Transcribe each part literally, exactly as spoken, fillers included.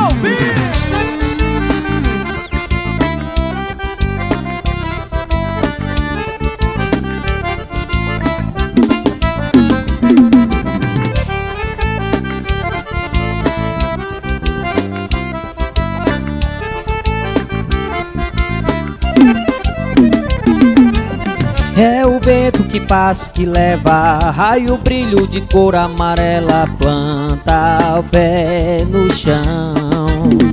vivo. É o vento que passa, que leva raio, brilho de cor amarela, planta o pé no chão.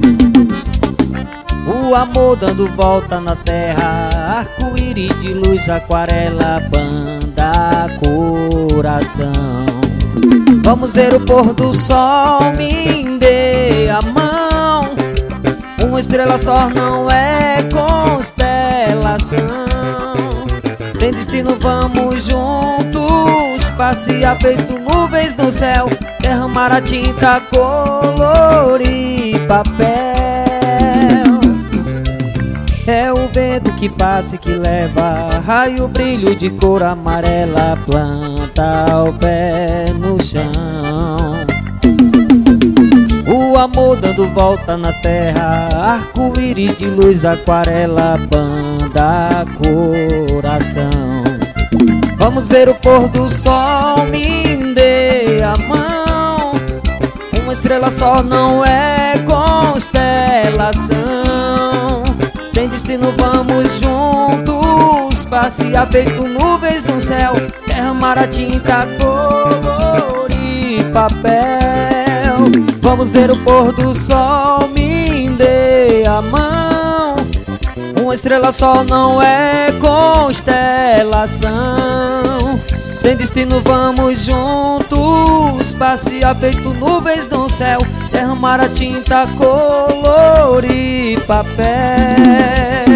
O amor dando volta na terra, arco-íris de luz, aquarela, banda, coração. Vamos ver o pôr do sol, me dê a mão. Uma estrela só não é constelação. Sem destino vamos juntos passear feito nuvens no céu, derramar a tinta, colorir papel. É o vento que passa e que leva raio, brilho de cor amarela, planta o pé no chão. O amor dando volta na terra, arco-íris de luz, aquarela, banda, coração. Vamos ver o pôr do sol, me dê a mão. Uma estrela só não é constelação. Sem destino vamos juntos passear feito nuvens no céu, derramar a tinta, colorir papel. Vamos ver o pôr do sol, me dê a mão. Uma estrela só não é constelação. Sem destino vamos juntos passear feito nuvens no céu, derramar a tinta, colorir papel.